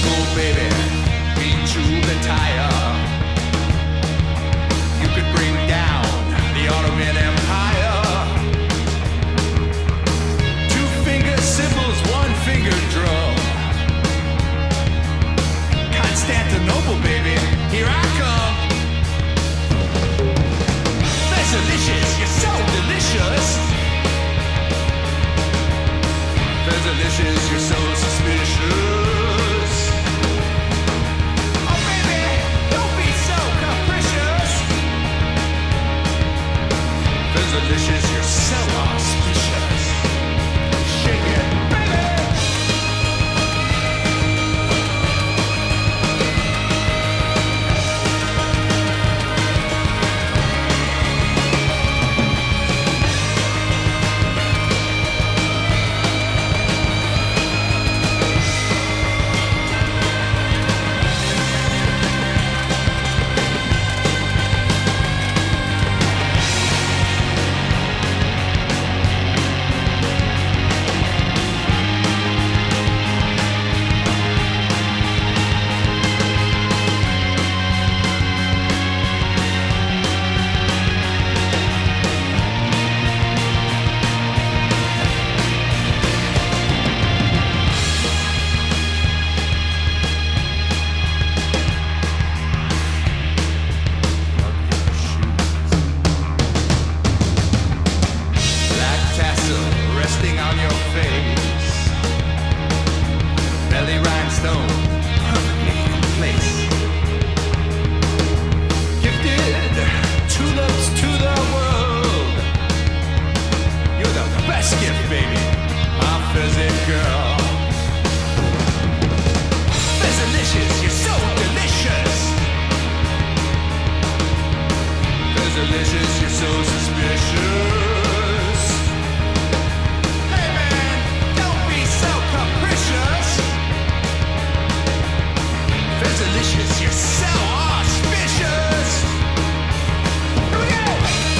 Oh baby, be true the tire. You could bring down the Ottoman Empire. Two finger cymbals, one finger drum. Constantinople, baby, here I come. Delicious, you're so delicious. Delicious, you're so suspicious. Oh baby, don't be so capricious. Delicious, you're so auspicious. Shake it, baby. Resting on your face, belly rhinestone perfectly in place. Gifted tulips to the world. You're the best gift, baby, my pheasant girl. Pheasanticious, you're so delicious. Pheasanticious, you're so suspicious. Delicious, you're so auspicious. Here we go.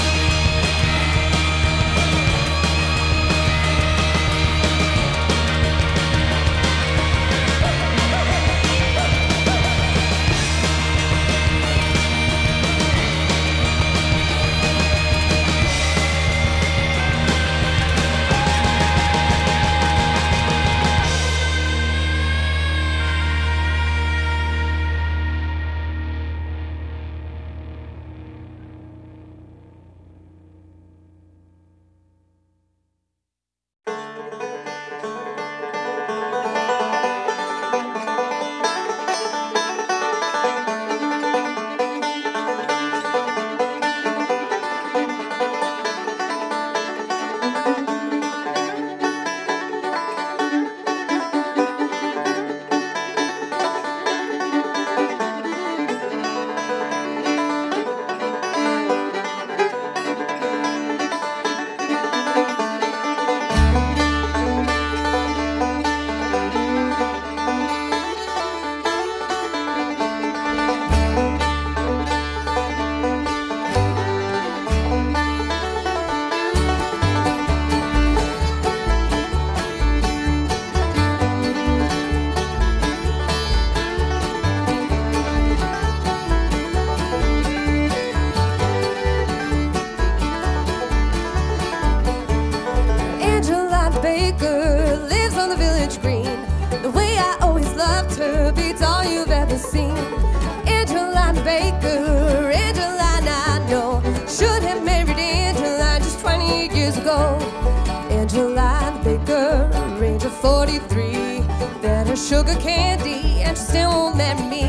Baker, Angelina, I know, should have married Angeline just 20 years ago. Angeline Baker, range of 43, fed her sugar candy and she still won't marry me.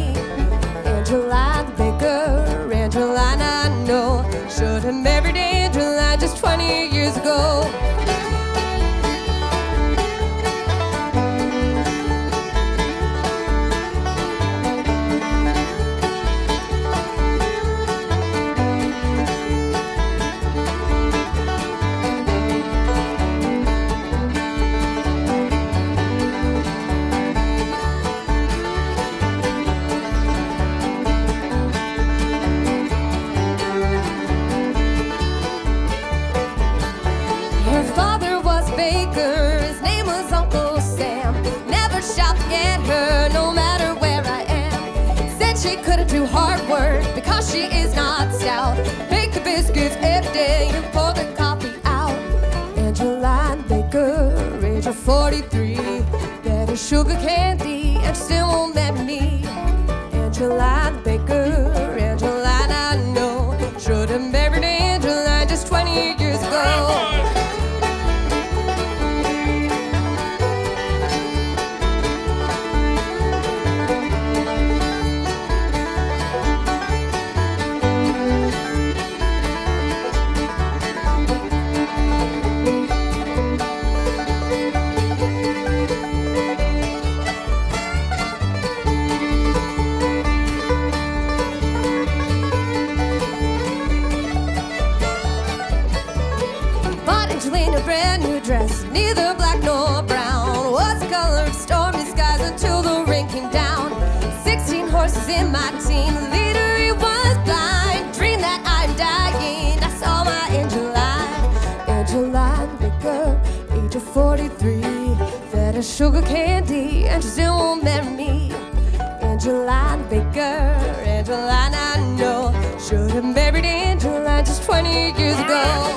Angeline Baker, Angelina, I know, should have married Angeline just 20 years ago. Her she is not stout. Bake the biscuits every day and pour the coffee out. Angeline Baker, age of 43, better sugar candy and she still won't marry me. Angeline Baker, Angeline I know, should have married Angeline just 20 years ago. A brand new dress, neither black nor brown, was the color of stormy skies until the rain came down. 16 horses in my team, the leader he was blind. Dream that I'm dying, I saw my Angeline. Angeline Baker, age of 43, fed her sugar candy and she still won't marry me. Angeline Baker, Angeline I know, should have married Angeline just 20 years ago.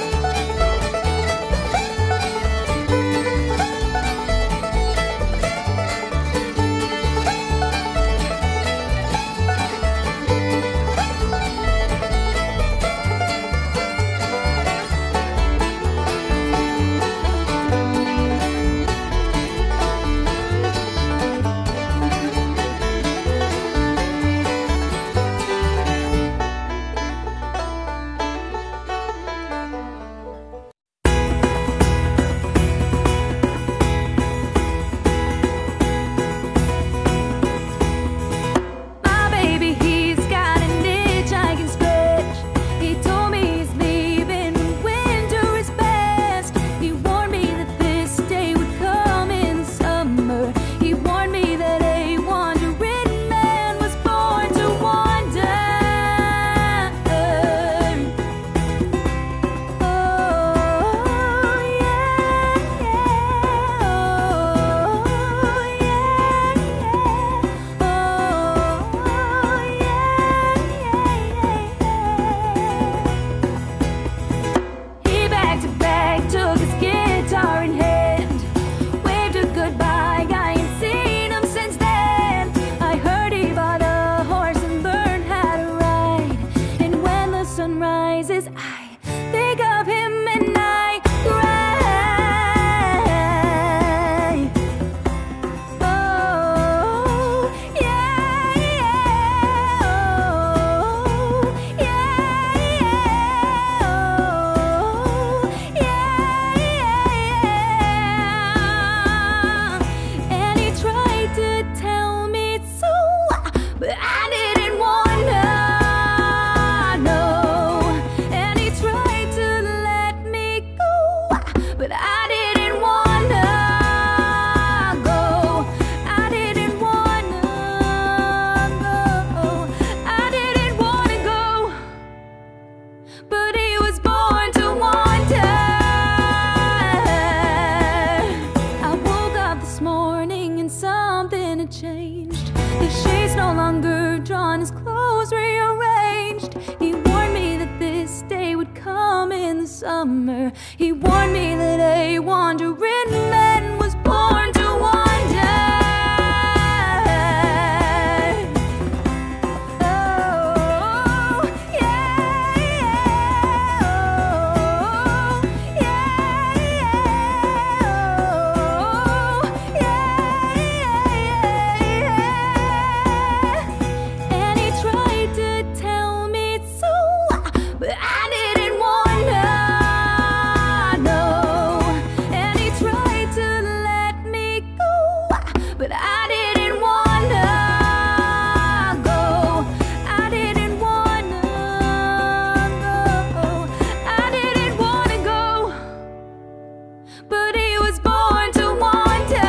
He warned me that a wandering man was born to wander. Oh, yeah, yeah, oh, yeah, yeah, oh, yeah, yeah, yeah. And he tried to tell me so, but I didn't want to. But I didn't wanna go. I didn't wanna go. I didn't wanna go. But he was born to wander.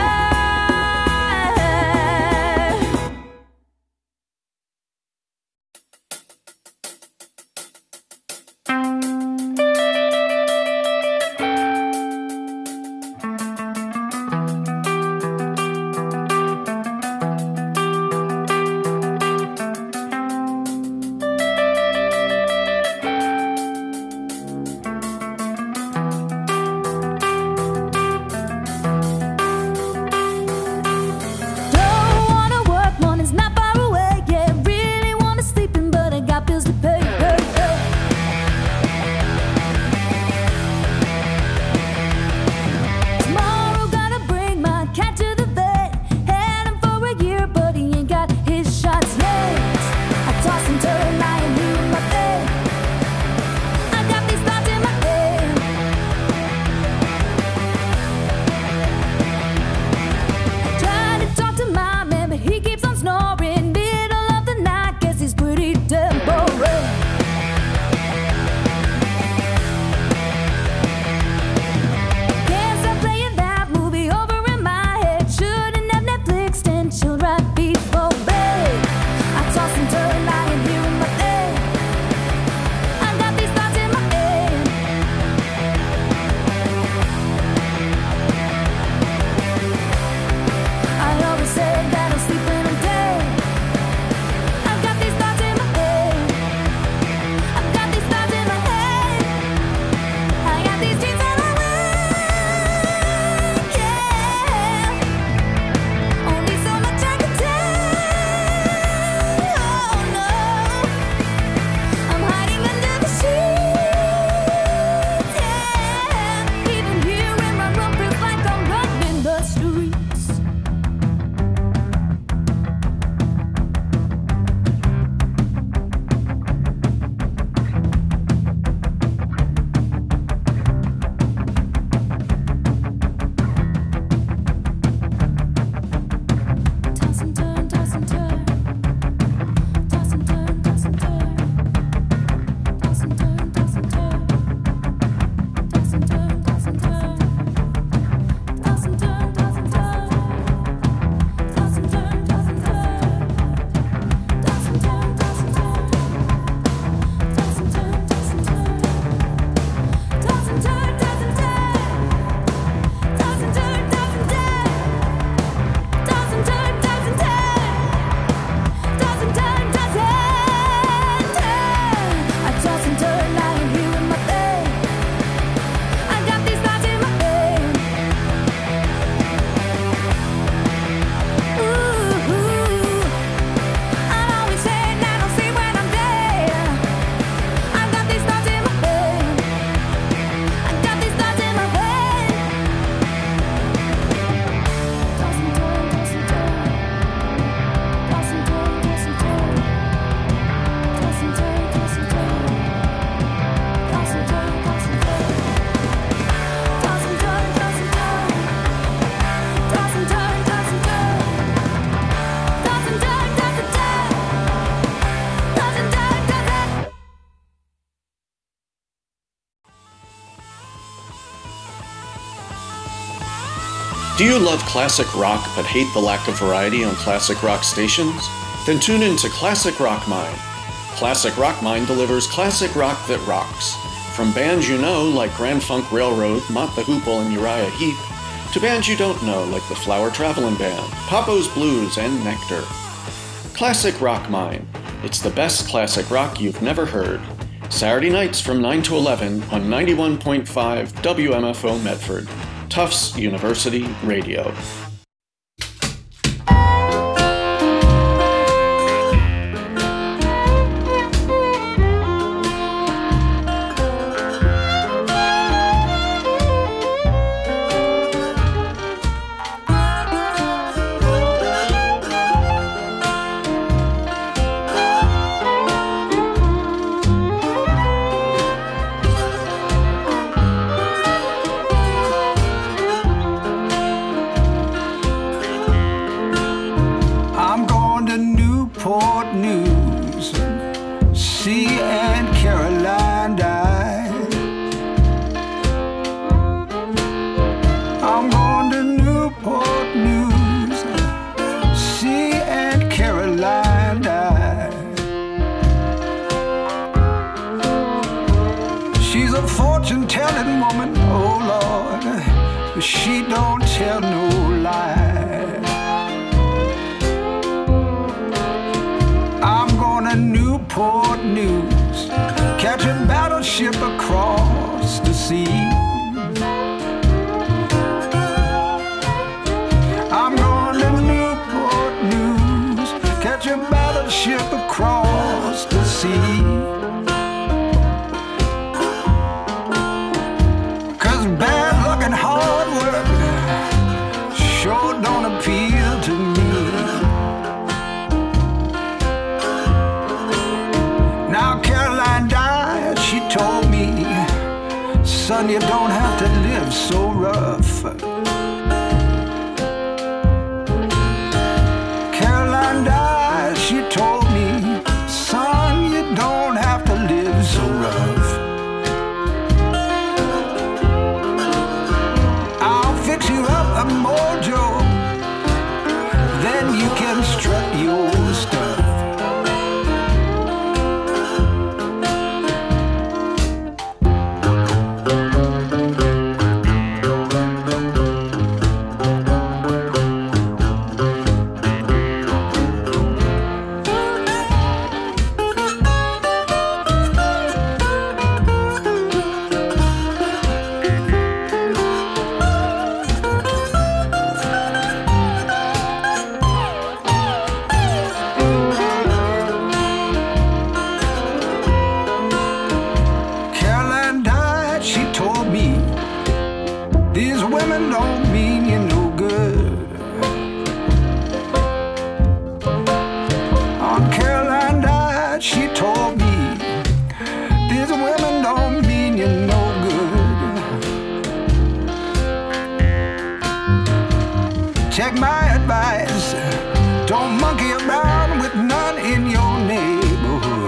Do you love classic rock but hate the lack of variety on classic rock stations? Then tune in to Classic Rock Mind. Classic Rock Mind delivers classic rock that rocks. From bands you know like Grand Funk Railroad, Mott the Hoople, and Uriah Heep, to bands you don't know like the Flower Travelin' Band, Papo's Blues, and Nectar. Classic Rock Mind. It's the best classic rock you've never heard. Saturday nights from 9 to 11 on 91.5 WMFO Medford. Tufts University Radio. You don't have to live so rough. Caroline died, she told me, son, you don't have to live so rough. I'll fix you up a mojo, then you can strut your stuff. Take my advice, don't monkey around with none in your neighborhood.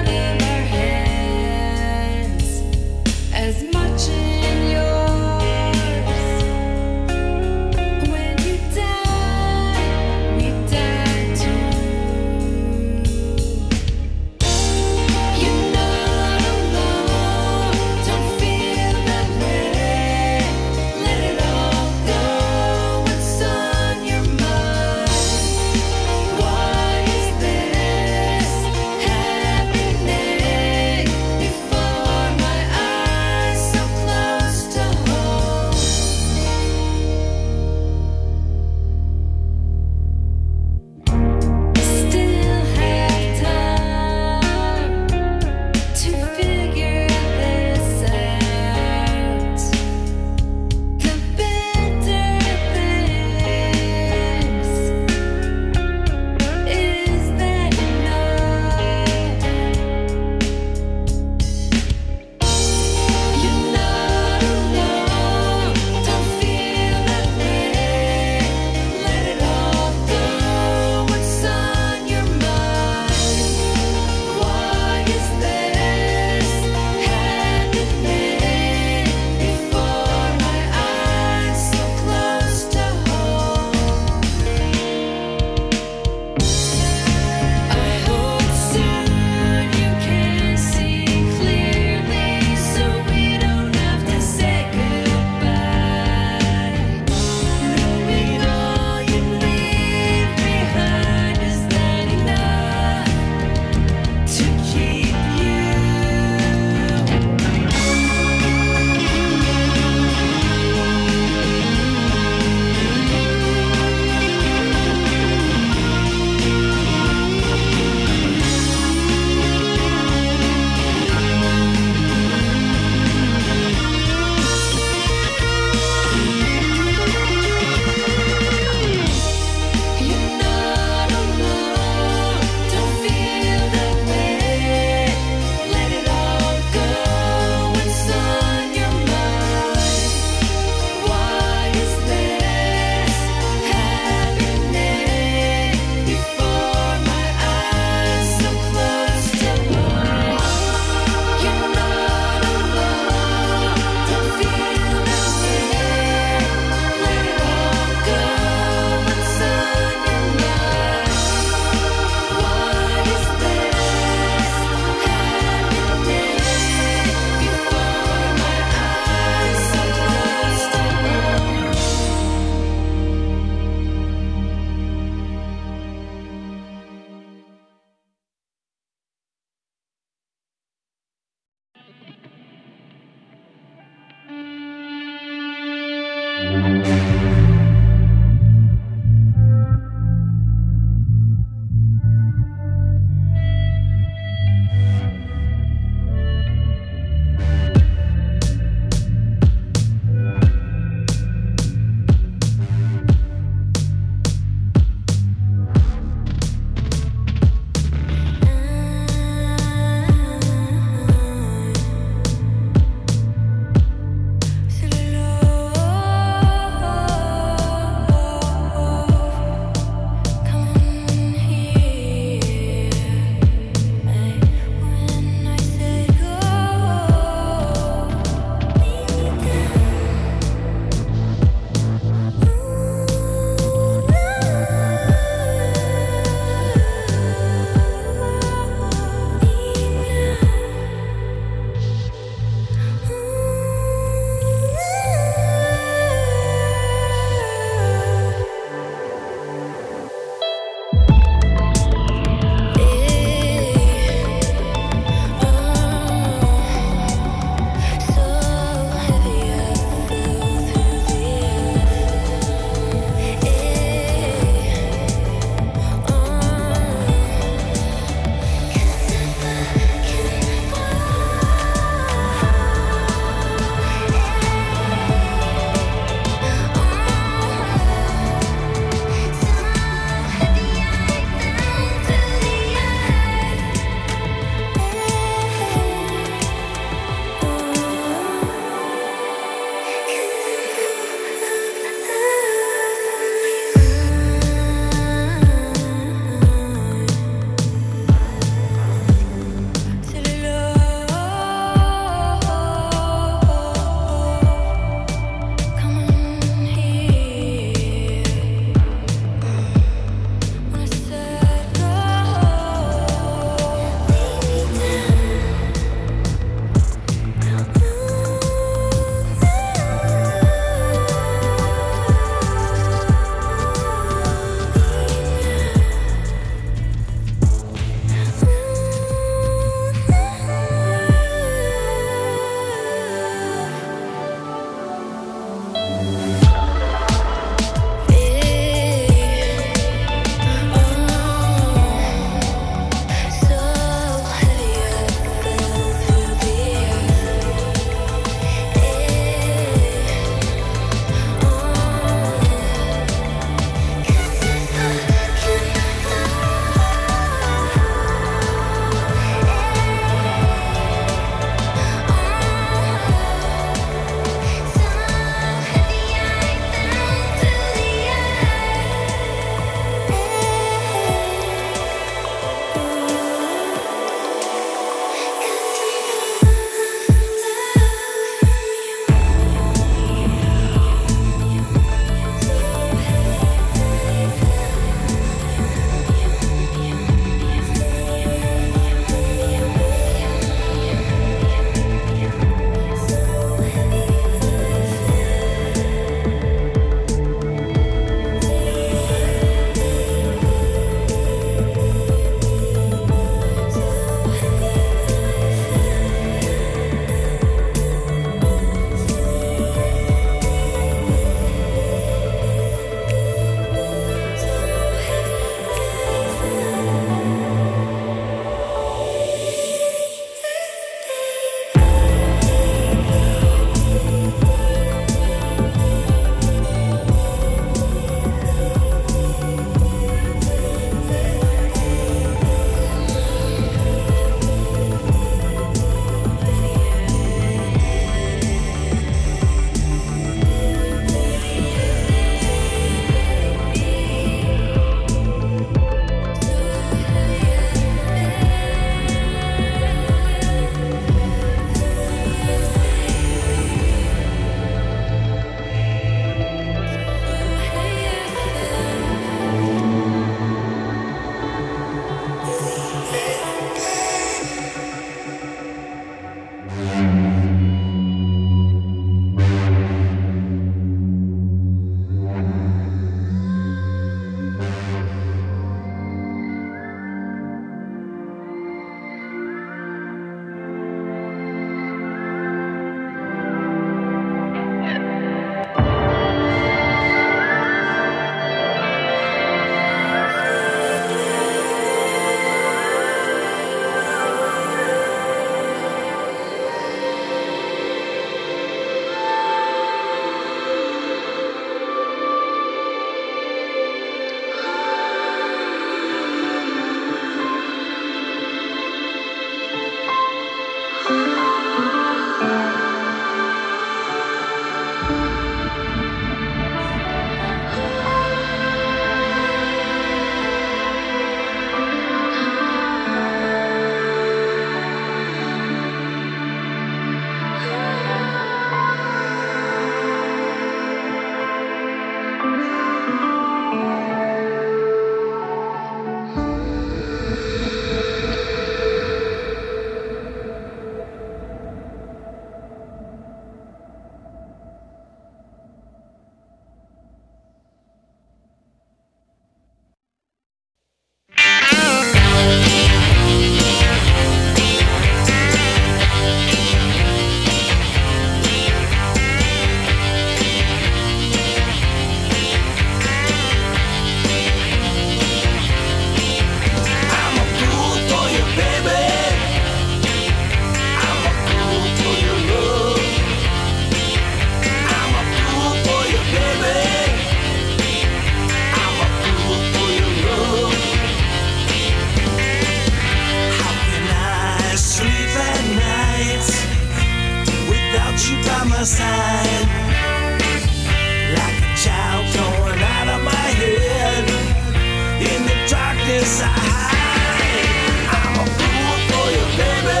decide. I'm a fool for you, baby.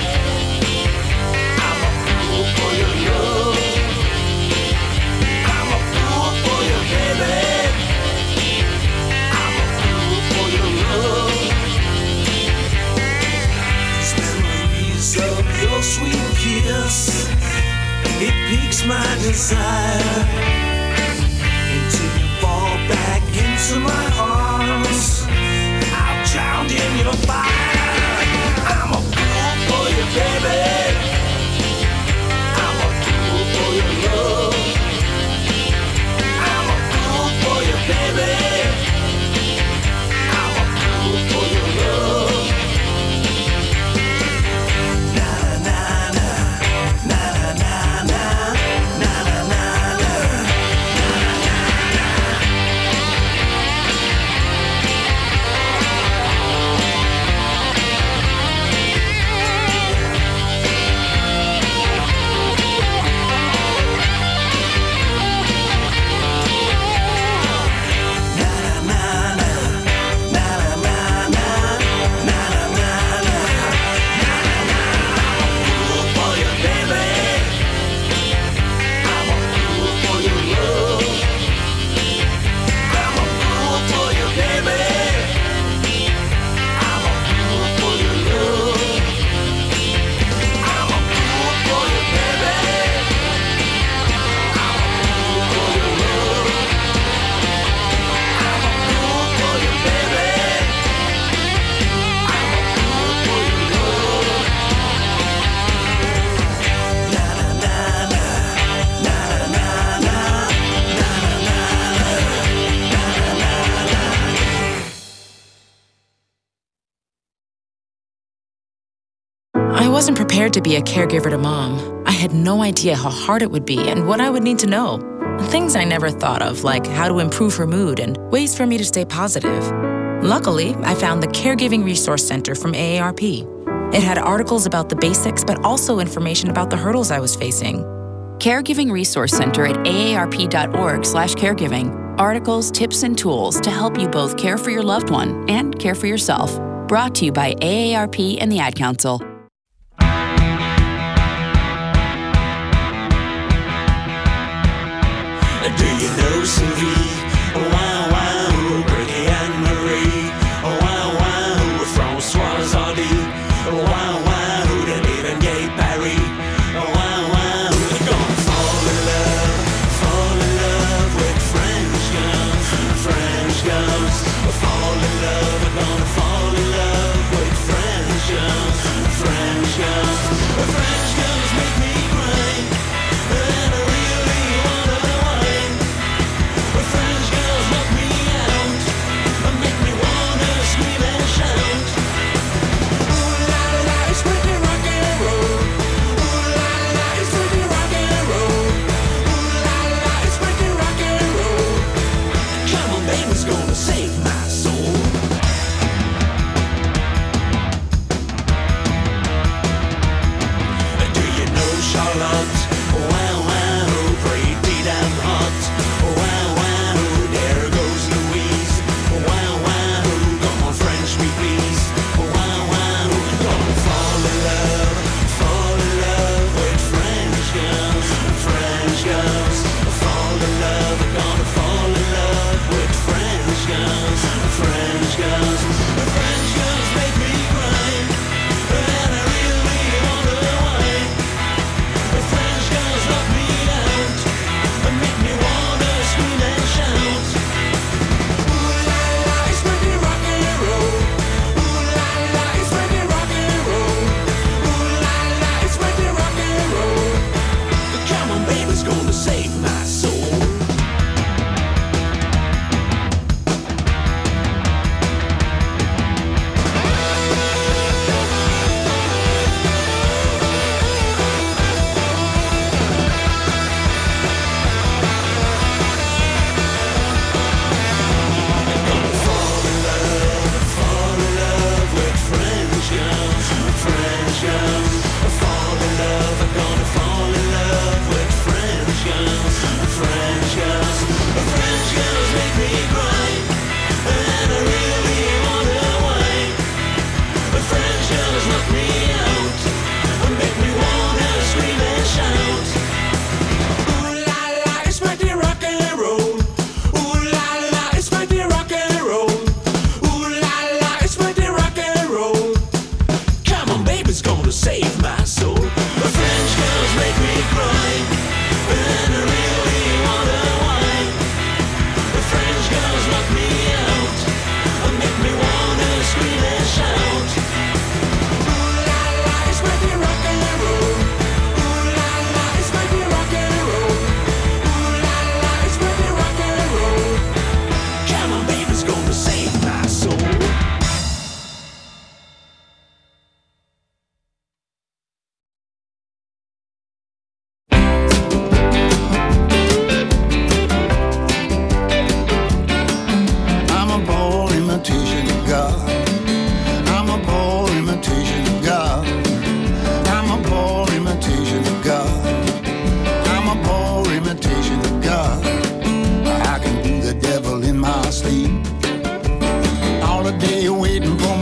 I'm a fool for your love. I'm a fool for you, baby. I'm a fool for your love. These memories of your sweet kiss, it piques my desire until you fall back into my arms. I've drowned in your fire. I'm a fool for you, baby. I'm a fool for your love. I'm a fool for you, baby. I'm a fool for your love. Na na na na na na na na na na. I wasn't prepared to be a caregiver to Mom. I had no idea how hard it would be and what I would need to know. Things I never thought of, like how to improve her mood and ways for me to stay positive. Luckily, I found the Caregiving Resource Center from AARP. It had articles about the basics, but also information about the hurdles I was facing. Caregiving Resource Center at aarp.org/caregiving. Articles, tips, and tools to help you both care for your loved one and care for yourself. Brought to you by AARP and the Ad Council. Do you know Sylvie? Wow, wow, Bertie and Marie. Wow, wow, Françoise Hardy. Wow, wow, the even gay Barry. Wow, wow, they're gonna fall in love with French girls. French girls fall in love. They're gonna fall in love with French girls. French girls. French girls make me cry. And I really wonder why. French girls look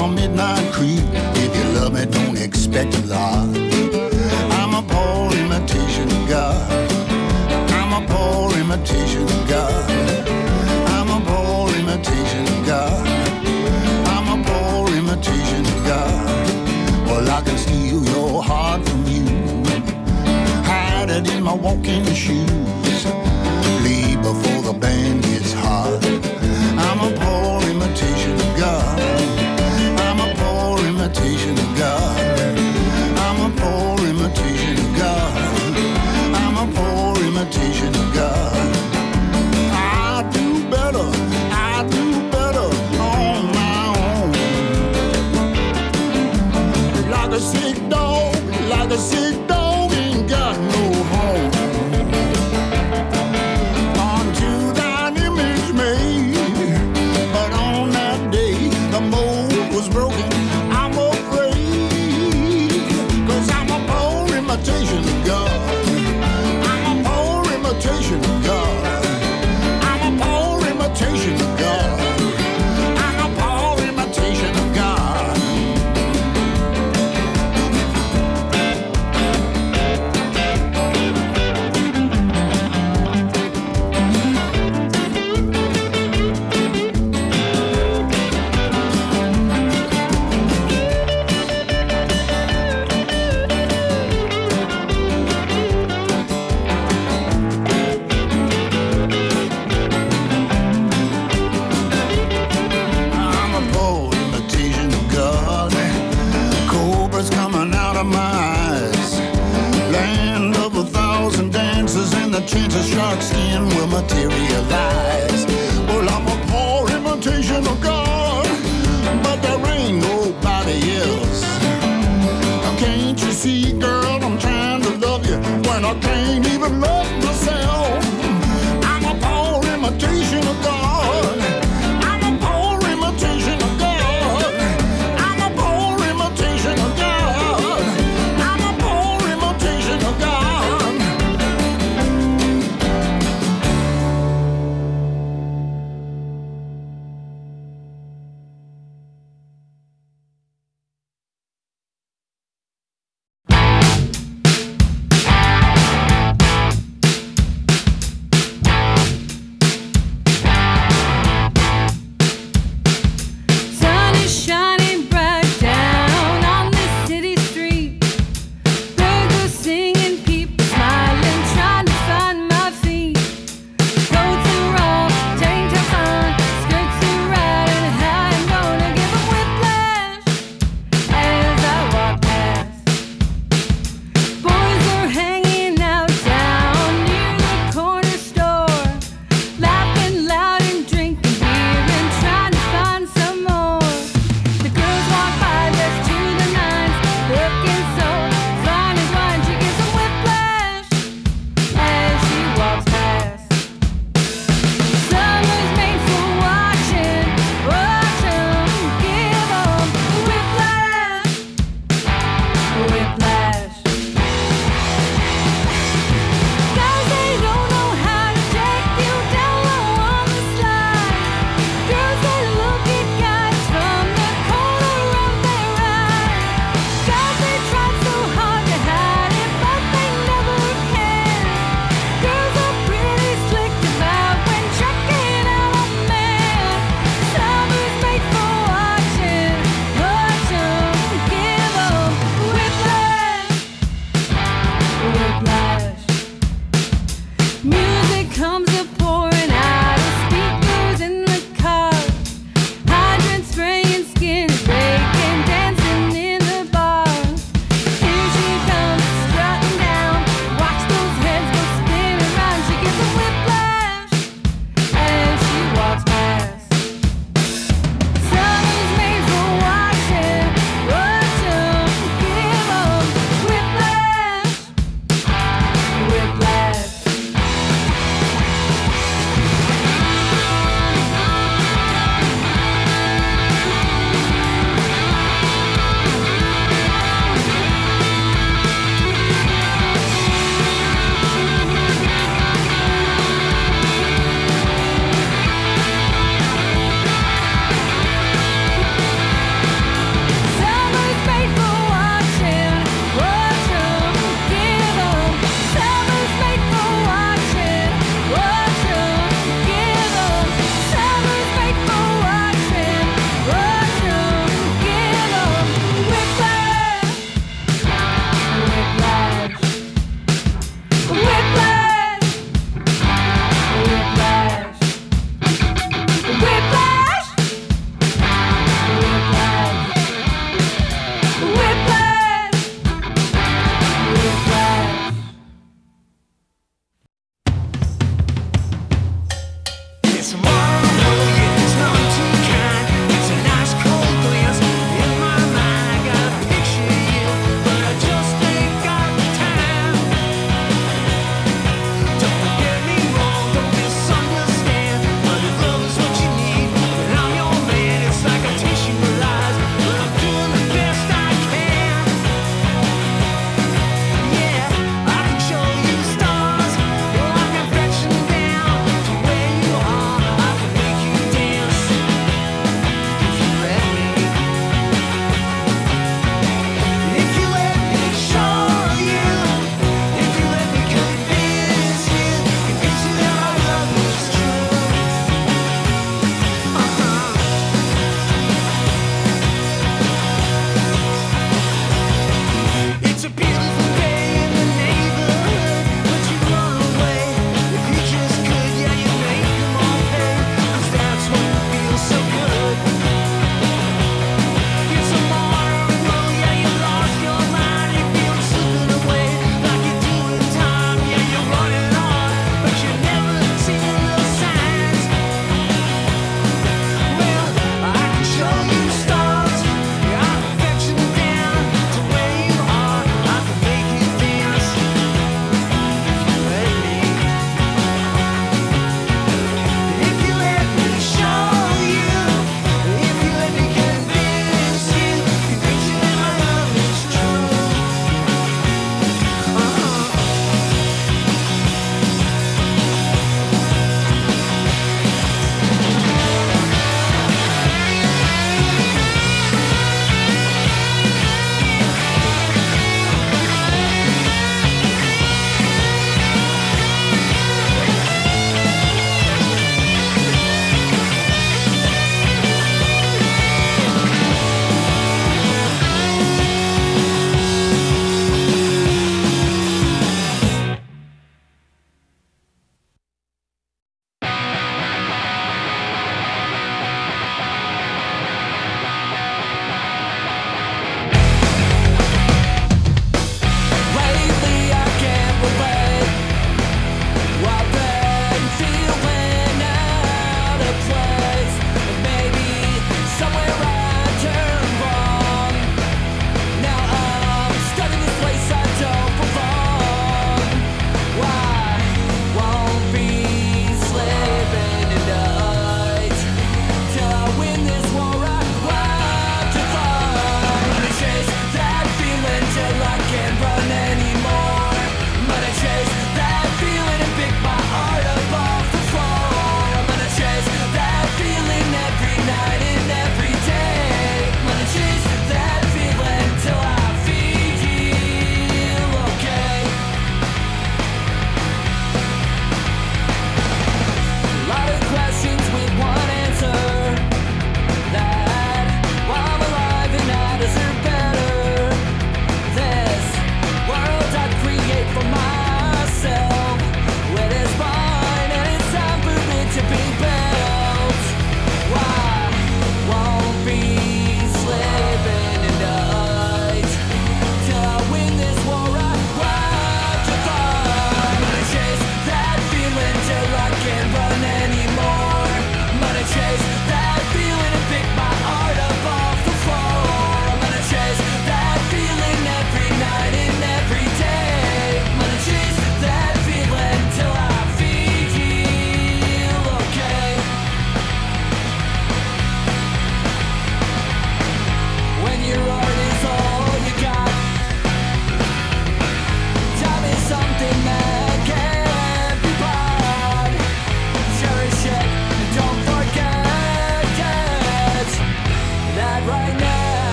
a midnight creep. If you love me, don't expect a lot. I'm a poor imitation of God. I'm a poor imitation of God. I'm a poor imitation of God. I'm a poor imitation of God. Well, I can steal your heart from you, hide it in my walking shoes, leave before the band gets hot. I'm a poor imitation of God. I'm a poor imitation of God. I'm a poor imitation of God. I'm a poor imitation of God. I do better on my own. Like a sick dog ain't got no home. Unto thine image made, but on that day the mold was broken. I'm afraid, 'cause I'm a poor imitation of God. I'm a poor imitation of God. I'm a poor imitation of God. I'm a poor imitation of God. I'm a poor imitation of God. Cobras coming out of my eyes. Land of 1,000 dances and the chance of shark skin will materialize. Well, I'm a poor imitation of God, but there ain't nobody else. Can't you see, girl, I'm trying to love you when I can't even love myself. I'm a poor imitation of God. I'm a poor imitation of God. I'm a poor imitation of God. I'm a poor imitation of God.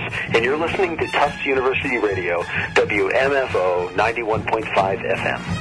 and you're listening to Tufts University Radio, WMFO 91.5 FM.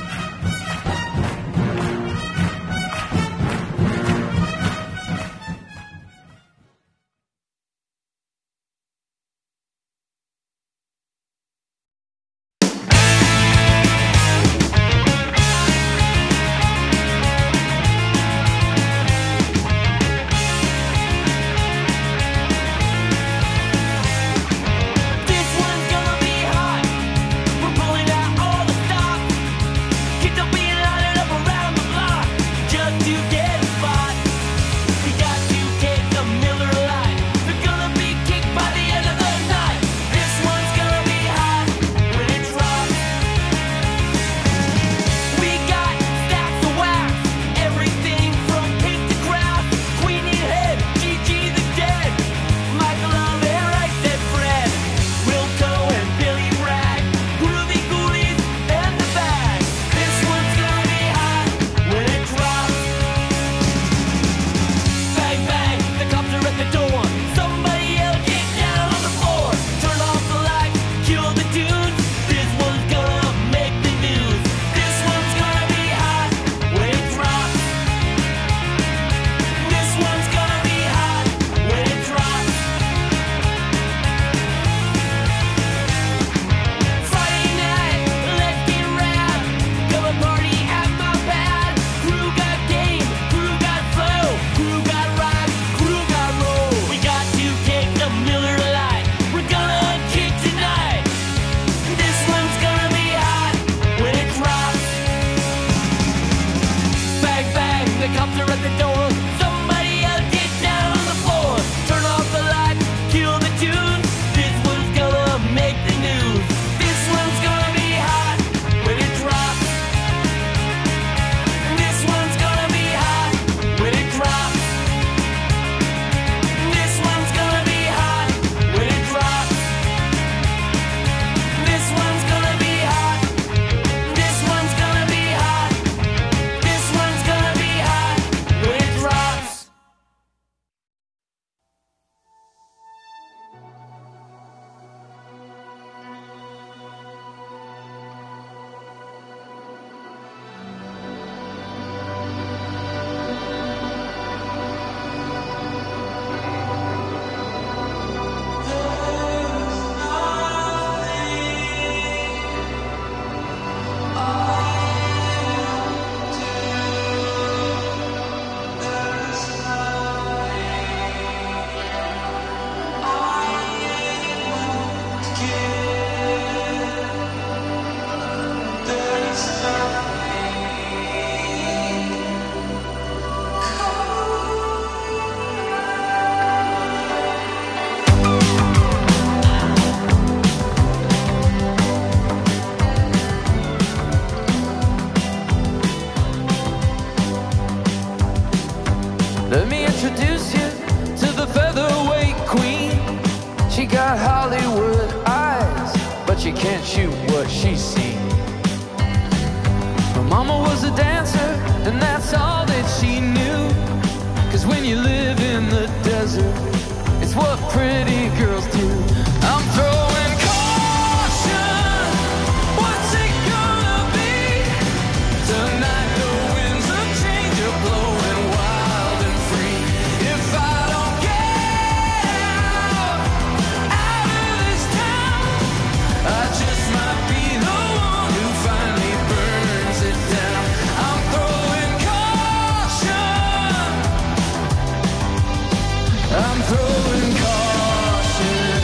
Let me introduce you to the featherweight queen. She got Hollywood eyes, but she can't shoot what she's seen. Her mama was a dancer, and that's all that she knew. 'Cause when you live in the desert, it's what pretty girls do. I'm throwing caution. What's it gonna be? Tonight the winds of change are blowing wild and free. If I don't get out of this town, I just might be the one who finally burns it down. I'm throwing caution. I'm throwing caution.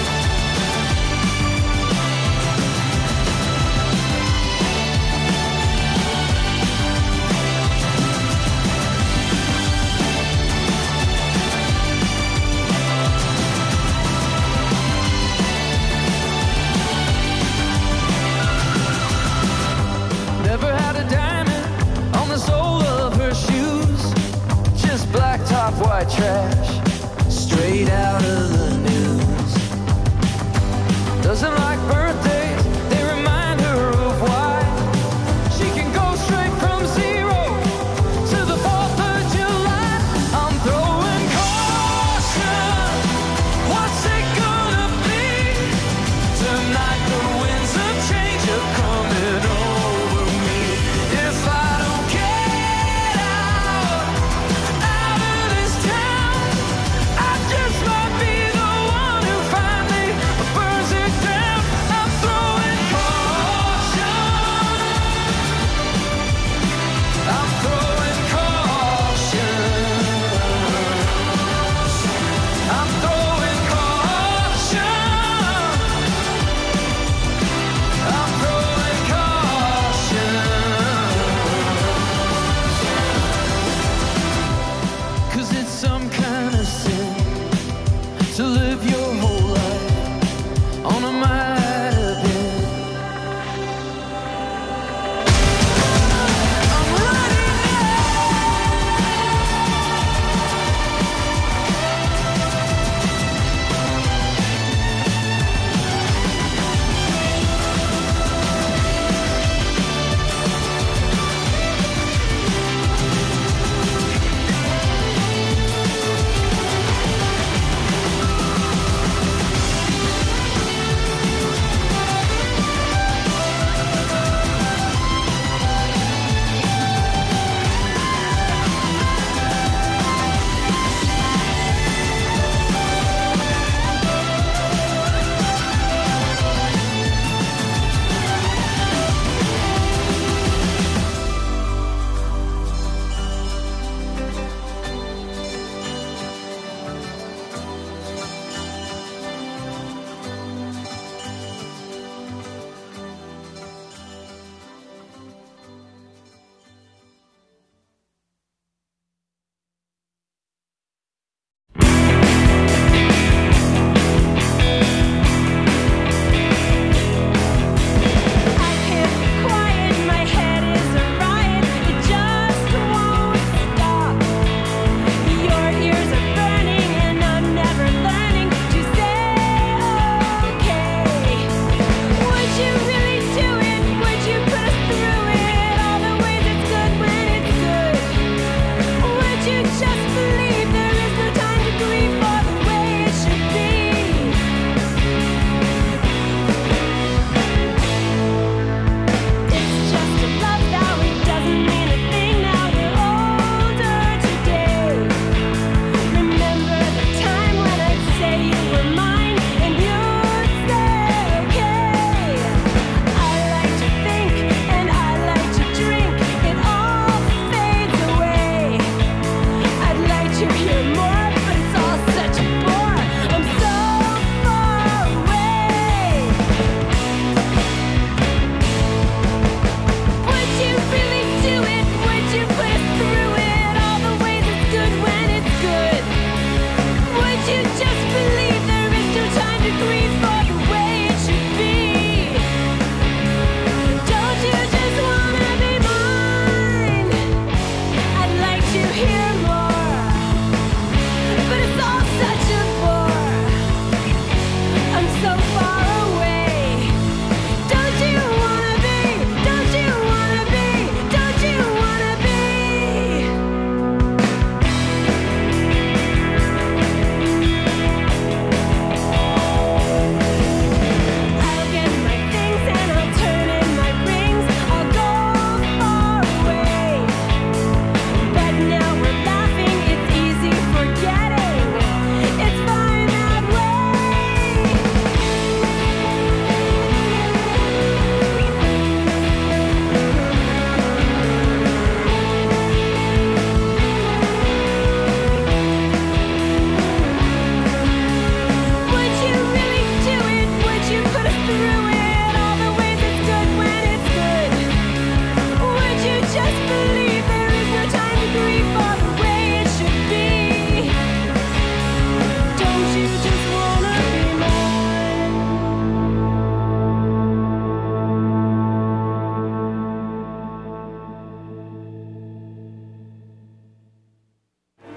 Never had a diamond on the sole of her shoes. Just black top, white trash, straight out of the news. Doesn't like birthdays, they remind her of why. She can go straight from zero to the 4th of July. I'm throwing caution. What's it gonna be?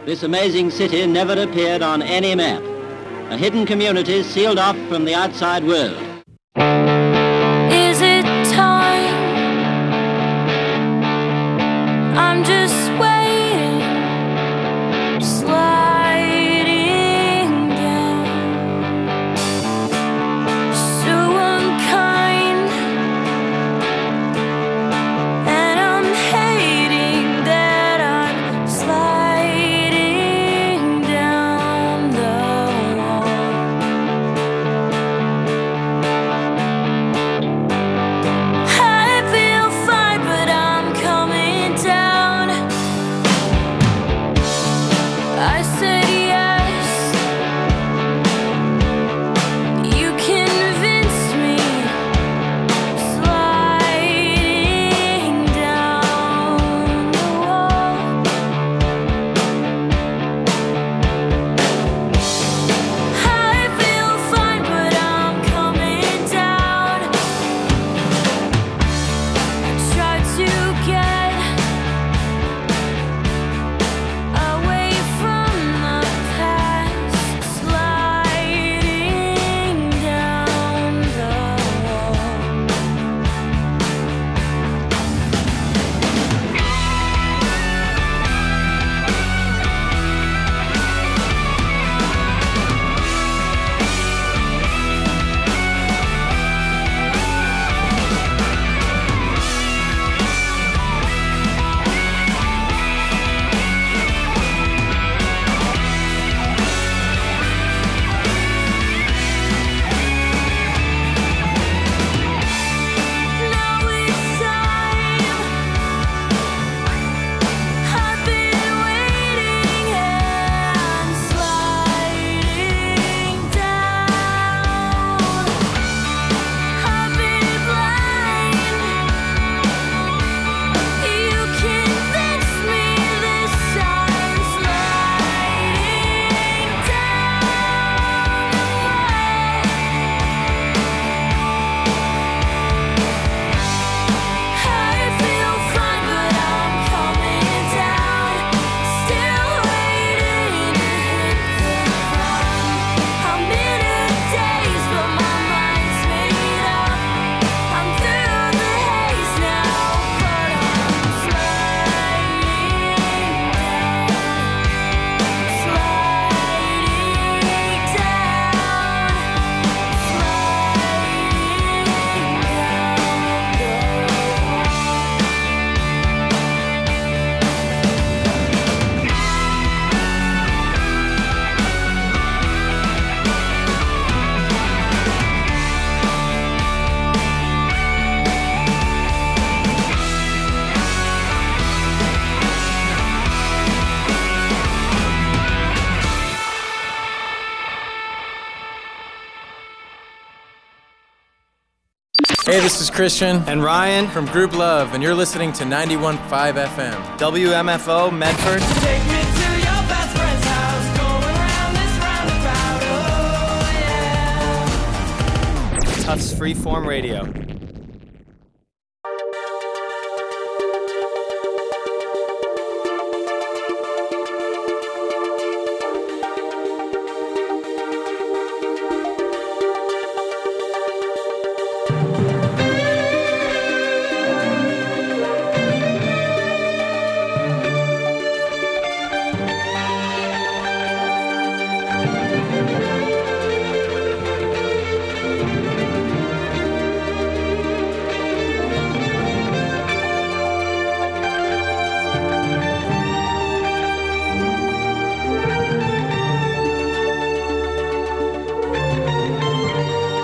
This amazing city never appeared on any map. A hidden community sealed off from the outside world. Is it time? I'm just waiting, sliding down. So unkind, and I'm hating that I'm sliding down the wall. I feel fine, but I'm coming down. I said yes. You convinced me. Sliding down the wall. I feel fine, but I'm coming down. Try to get away from the past, sliding down the wall. Now it's time. I've been waiting and sliding down. I've been blind. You convinced me this time. Sliding down the wall. I feel fine, but I'm coming down. Still waiting to hit the ground. I'm in a daze, but my mind's made up. I'm through the haze now, but I'm sliding down. Sliding Hey, this is Christian and Ryan from Group Love, and you're listening to 91.5 FM. WMFO Medford. Take me to your best friend's house, going round this roundabout, oh yeah. Tufts Freeform Radio.